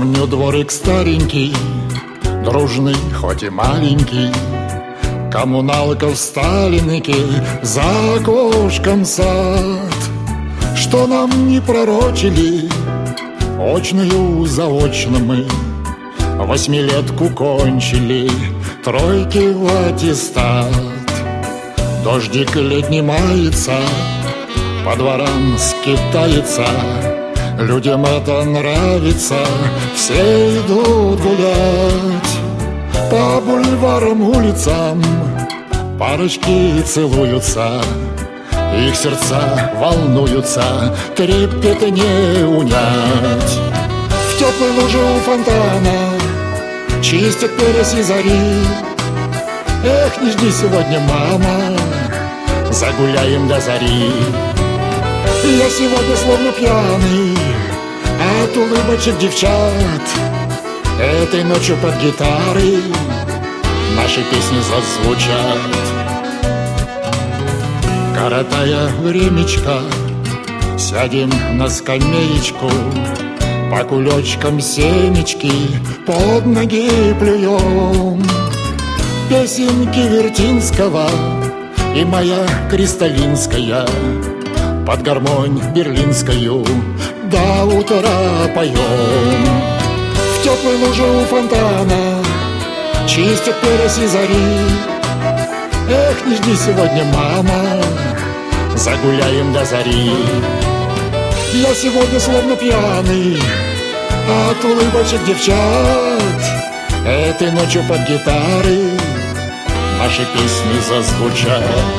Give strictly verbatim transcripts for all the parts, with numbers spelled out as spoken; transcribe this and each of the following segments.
Помню дворик старенький, дружный, хоть и маленький, коммуналка в Сталинке, за окошком сад. Что нам не пророчили, очную заочно мы восьмилетку кончили, тройки в аттестат. Дождик летний мается, по дворам скитается, людям это нравится, все идут гулять. По бульварам, улицам парочки целуются, их сердца волнуются, трепет не унять. В теплой луже у фонтана чистят перья зари. Эх, не жди сегодня, мама, загуляем до зари. Я сегодня словно пьяный от улыбочек девчат. Этой ночью под гитары наши песни зазвучат. Коротая времечко, сядем на скамеечку, по кулечкам семечки под ноги плюем. Песенки Вертинского и моя Кристалинская под гармонь берлинскую до утра поем. В теплой луже у фонтана чистят перья зари. Эх, не жди сегодня, мама, загуляем до зари. Я сегодня словно пьяный от улыбочек девчат. Этой ночью под гитары наши песни зазвучат.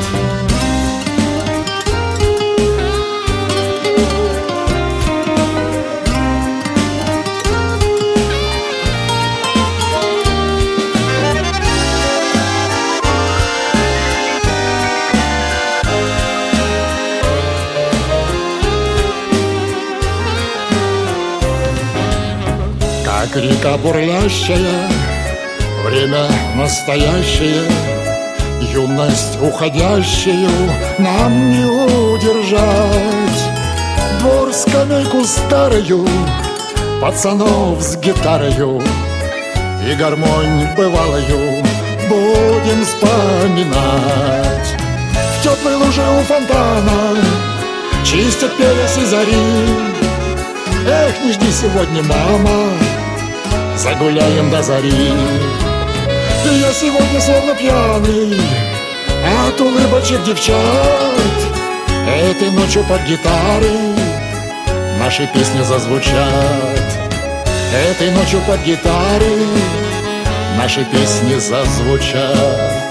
Как река бурлящая, время настоящее, юность уходящую нам не удержать. Двор, скамейку старую, пацанов с гитарою и гармонь бывалою будем вспоминать. В теплой луже у фонтана чистят перья зари. Эх, не жди сегодня, мама, загуляем до зари. Я сегодня словно пьяный от улыбочек девчат. Этой ночью под гитары наши песни зазвучат. Этой ночью под гитары наши песни зазвучат.